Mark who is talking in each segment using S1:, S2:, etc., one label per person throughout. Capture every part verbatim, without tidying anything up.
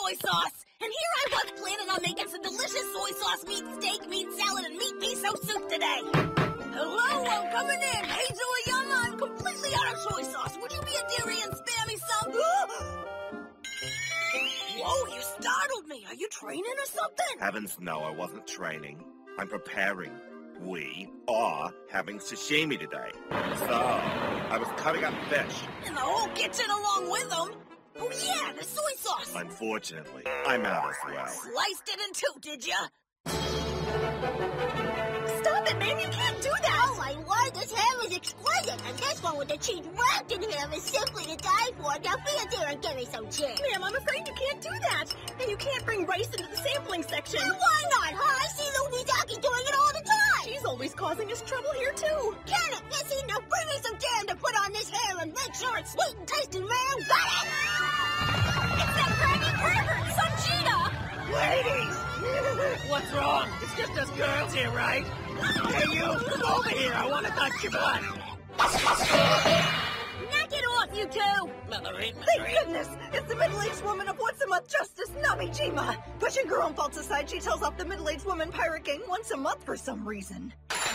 S1: soy sauce. And here I was planning on making some delicious soy sauce meat steak, meat salad, and meat miso soup today. Hello, I'm coming in. Hey, Zoeyama, I'm completely out of soy sauce. Would you be a dearie and spare me some? Whoa, you startled me. Are you training or something?
S2: Heavens, no, I wasn't training. I'm preparing. We are having sashimi today. So, I was cutting up fish.
S1: And the whole kitchen along with them? Oh, yeah, the soy sauce.
S2: Unfortunately, I'm out as well.
S1: Sliced it in two, did ya? Stop it, man. You can't do that.
S3: Oh, my word. This ham is exquisite. And this one with the cheese wrapped in ham is simply to die for. Now be a dear and give me some cheese.
S1: Ma'am, I'm afraid you can't do that. And you can't bring rice into the sampling section.
S3: Well, why not, huh? I see Lumizaki doing it all the time.
S1: She's always causing us trouble here, too.
S3: Can it? Missy, now bring me some jam to put on this ham and make sure it's sweet and tasty, man. Got it?
S1: It's that craggy pervert, Sanjita!
S4: Ladies! What's wrong? It's just us girls here, right? Hey, you! Come over here! I want to touch your butt!
S3: Knock it off, you two!
S4: Mallory,
S5: Thank goodness! It's the middle-aged woman of Once a Month Justice, Namijima! Pushing her own faults aside, she tells off the middle-aged woman pirate gang once a month for some reason.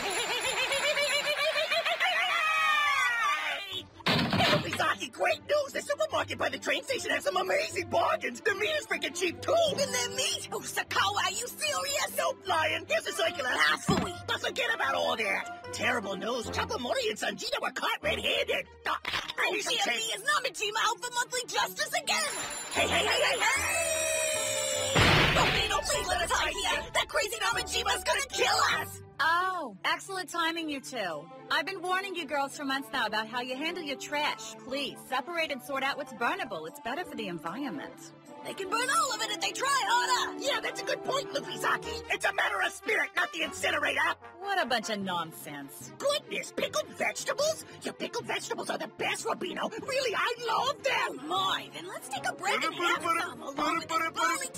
S4: Lumizaki, great news! The supermarket by the train station has some amazing bargains! The meat is freaking cheap, too!
S1: And their meat? Oh, Sakawa, are you serious?
S4: Nope, lion! Here's a circular half-fooey! But forget about all that! Terrible news! Chopamori and Sanjita were caught red-handed! Uh, I need some
S1: G M B
S4: change!
S1: is Namijima out for monthly justice again!
S4: Hey, hey, hey, hey, hey!
S1: Robino, please let us hide here! That crazy Namijima's gonna kill us!
S6: Oh, excellent timing, you two. I've been warning you girls for months now about how you handle your trash. Please, separate and sort out what's burnable. It's better for the environment.
S1: They can burn all of it if they try harder!
S4: Yeah, that's a good point, Lumizaki. It's a matter of spirit, not the incinerator.
S6: What a bunch of nonsense.
S4: Goodness, pickled vegetables? Your pickled vegetables are the best, Rubino. Really, I love them.
S1: Oh my, then let's take a break and have some, along with the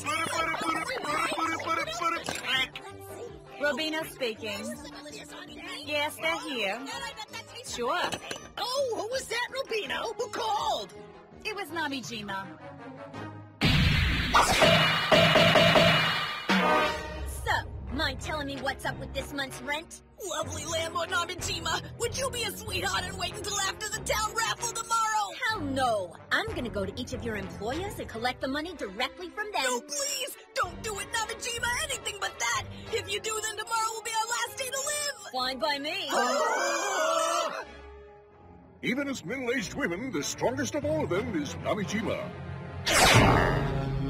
S6: Robina speaking. Yes, they're here. Sure.
S4: Oh, who was that, Rubino? Who called?
S6: It was Namijima.
S3: So, mind telling me what's up with this month's rent?
S1: Lovely Lambo Namijima, would you be a sweetheart and wait until after the town raffle tomorrow?
S3: Hell no. I'm gonna go to each of your employers and collect the money directly from them.
S1: No, please! Don't do it, Namijima! Anything but that! If you do, then tomorrow will be our last day to live!
S3: Fine by me.
S7: Even as middle-aged women, the strongest of all of them is Namijima.